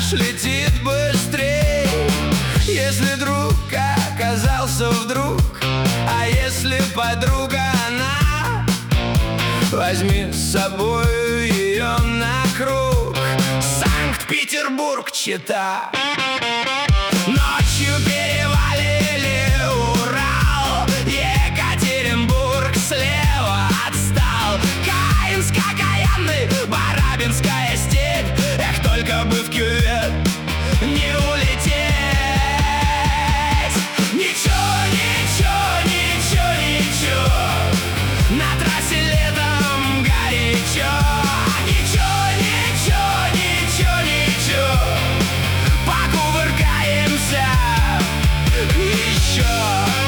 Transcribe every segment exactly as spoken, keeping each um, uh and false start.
наш летит быстрей. Если друг оказался вдруг, а если подруга она, возьми с собой ее на круг. Санкт-Петербург, Чита. Ночью перевалили Урал, Екатеринбург слева отстал. Каинск, Каянный, Барабинская степь. Эх, только бы в кювет не улететь. Ничего, ничего, ничего, ничего, на трассе летом горячо. Ничего, ничего, ничего, ничего, покувыркаемся еще.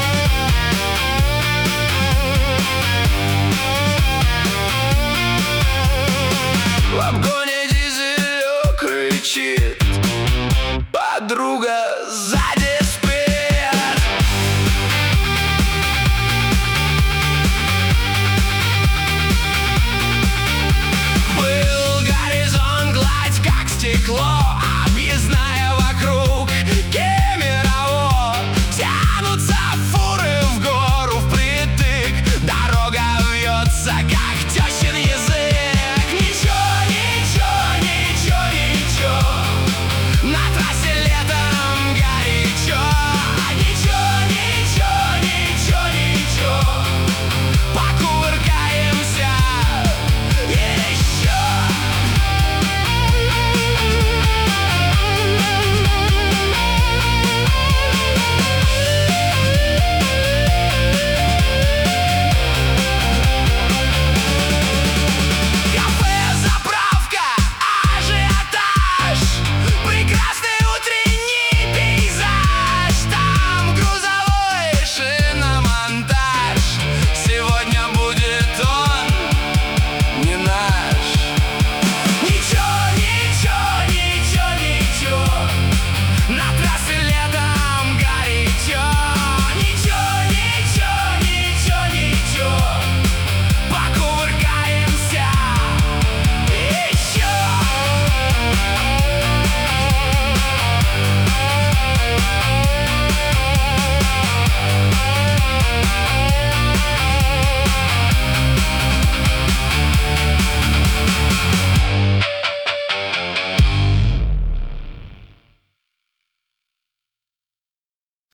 В обгоне дизелек кричит подруга сзади.